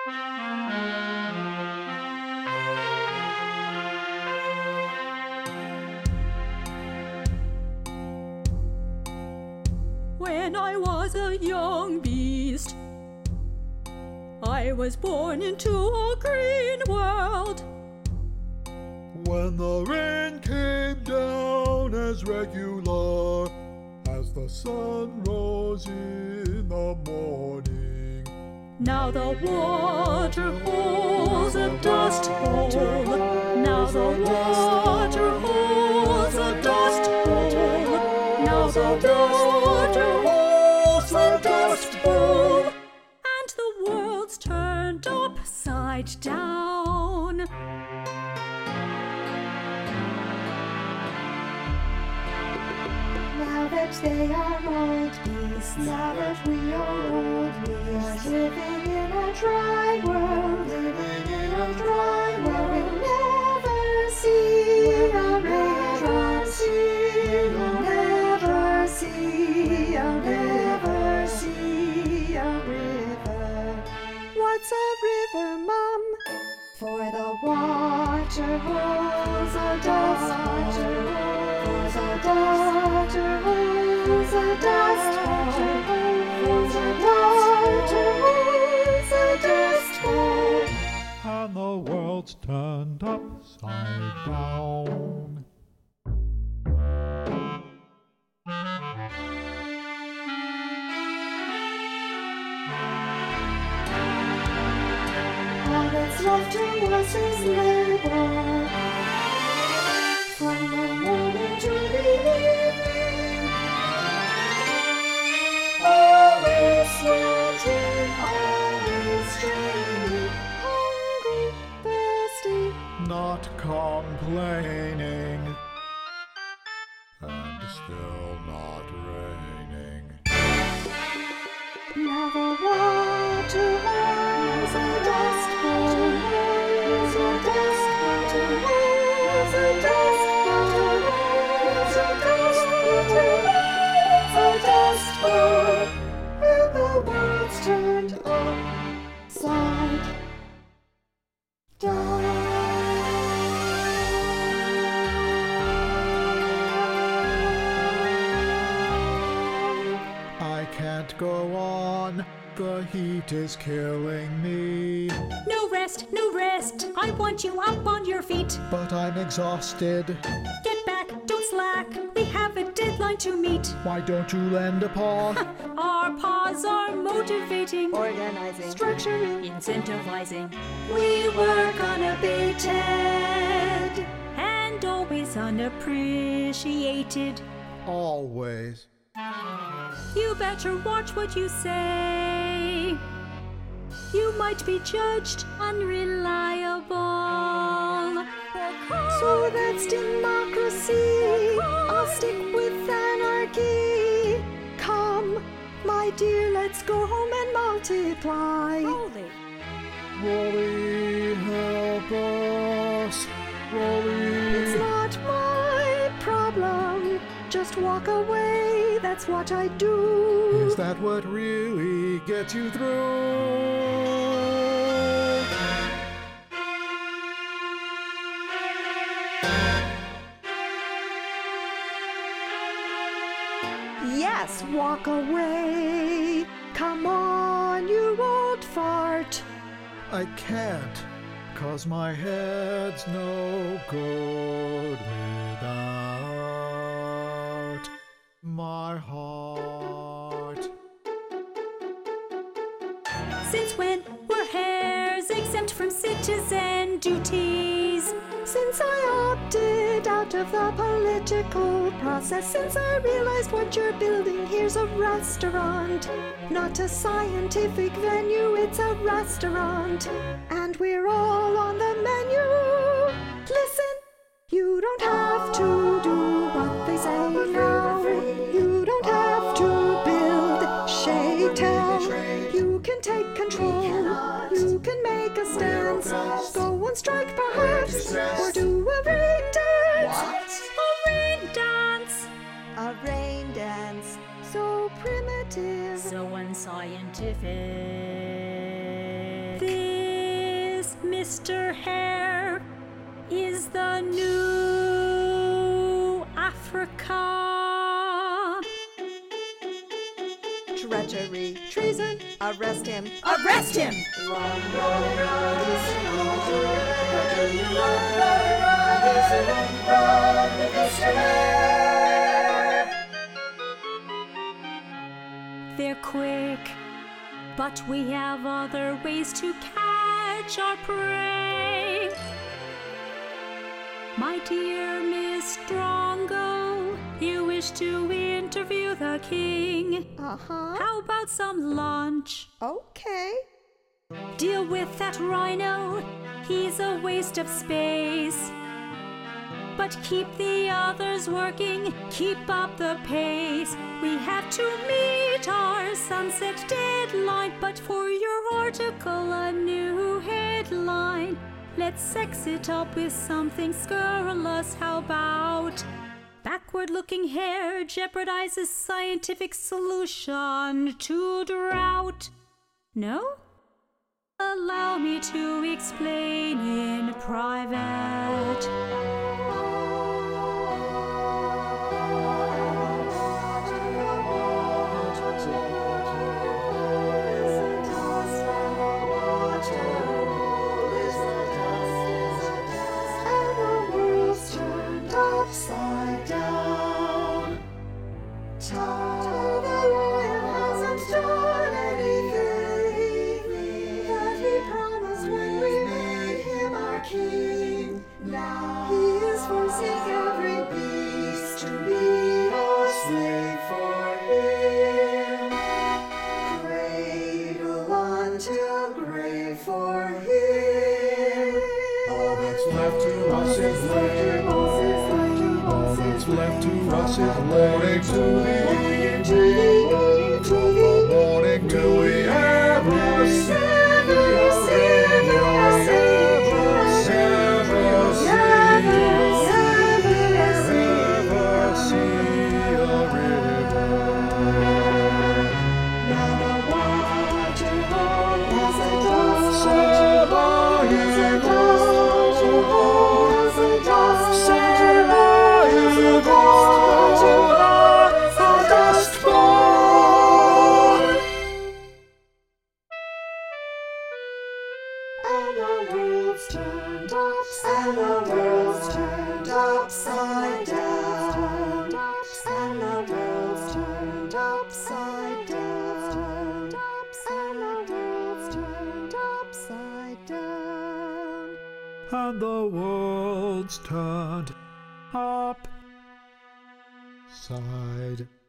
When I was a young beast, I was born into a green world. When the rain came down as regular as the sun rose in the morning. Now the water holds a dust bowl. Now the water holds a dust bowl. Now the water holds a dust bowl. And the world's turned upside down. Now that they are old beasts, now that we are old, we are living in a dry world, living in a dry world. We'll never see a raindrop, we'll never see, I'll never see a river. What's a river, Mum? For the water holds a dust bowl. The water holds a dust bowl. The water holds a dust bowl. And the world's turned upside down. All that's left to us is labor. From the morning to the evening, always sweating, always straining, hungry, thirsty, Not complaining, and still not raining. now the water holds a dust bowl, holds a dust bowl, holds a dust bowl, holds a dust bowl, holds a dust bowl, and the world's turned upside down. I can't go on, the heat is killing me. No rest, no rest. I want you up on your feet. But I'm exhausted. Get back, don't slack. We have a deadline to meet. Why don't you lend a paw? Our paws are motivating, Organizing, structuring, incentivizing. We work unabated and always unappreciated. Always. You better watch what you say. You might be judged unreliable. so that's democracy. I'll stick with anarchy. Come, my dear, let's go home and multiply. Rolly, help us. It's Rolly. not my problem. Just walk away, that's what I do. Is that what really gets you through? Yes, walk away. Come on, you old fart. I can't, 'cause my head's no good without my heart. Since when were hares exempt from citizen duties? Since I opted out of the political process, since I realized what you're building here's a restaurant, not a scientific venue, it's a restaurant, and we're all on the menu. Listen, you don't have to do what they say now. You don't have to build Shaytel. You can take control. You can make a stance. Go on strike perhaps, or do a rain dance. A rain dance, A rain dance, so primitive. so unscientific. Mr. Hare is the new Africa. Treachery, treason, arrest him. Arrest him! Run, run, run, Mr. Hare. Mr. Hare. They're quick, but we have other ways to catch our prey. My dear Miss Strongo, you wish to interview the king. How about some lunch? Okay. Deal with that rhino, he's a waste of space. But keep the others working, keep up the pace. We have to meet our sunset deadline, but for your article a new headline. Let's sex it up with something scurrilous. How about backward-looking hair jeopardizes scientific solution to drought? No? Allow me to explain in private. Upside down. Tell the lion hasn't done anything that he promised when we made him our king. Now he is forcing every beast to be a slave for him. Cradle until grave for him. All that's left to us is waiting. Left to us is morning to the evening, from the morning till we ever see a river. Now the water has a dust, and the world's turned upside down, and the world's turned upside down, and the world's turned upside down, And the world's turned upside